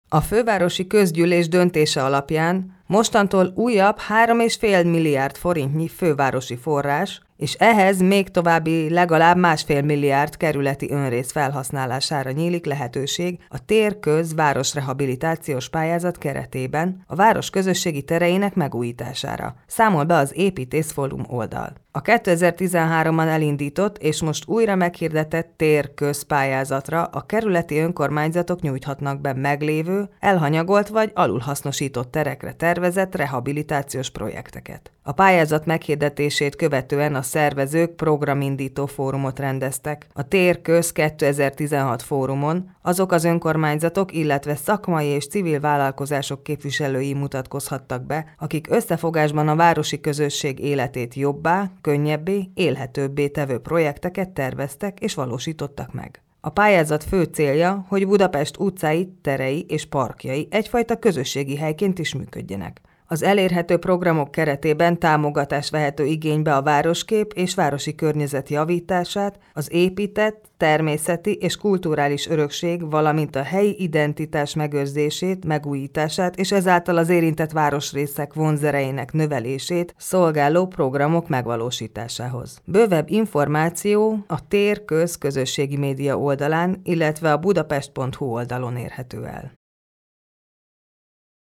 A fővárosi közgyűlés döntése alapján mostantól újabb 3,5 milliárd forintnyi fővárosi forrás, és ehhez még további legalább 1,5 milliárd kerületi önrész felhasználására nyílik lehetőség a Tér-Köz városrehabilitációs pályázat keretében a város közösségi tereinek megújítására, számol be az Építészfórum oldal. A 2013-ban elindított és most újra meghirdetett Tér-Köz pályázatra a kerületi önkormányzatok nyújthatnak be meglévő, elhanyagolt vagy alulhasznosított terekre tervezett rehabilitációs projekteket. A pályázat meghirdetését követően a szervezők programindító fórumot rendeztek. A Tér-Köz 2016 fórumon azok az önkormányzatok, illetve szakmai és civil vállalkozások képviselői mutatkozhattak be, akik összefogásban a városi közösség életét jobbá, könnyebbé, élhetőbbé tevő projekteket terveztek és valósítottak meg. A pályázat fő célja, hogy Budapest utcái, terei és parkjai egyfajta közösségi helyként is működjenek. Az elérhető programok keretében támogatás vehető igénybe a városkép és városi környezet javítását, az épített, természeti és kulturális örökség, valamint a helyi identitás megőrzését, megújítását és ezáltal az érintett városrészek vonzereinek növelését szolgáló programok megvalósításához. Bővebb információ a Tér-Köz közösségi média oldalán, illetve a budapest.hu oldalon érhető el.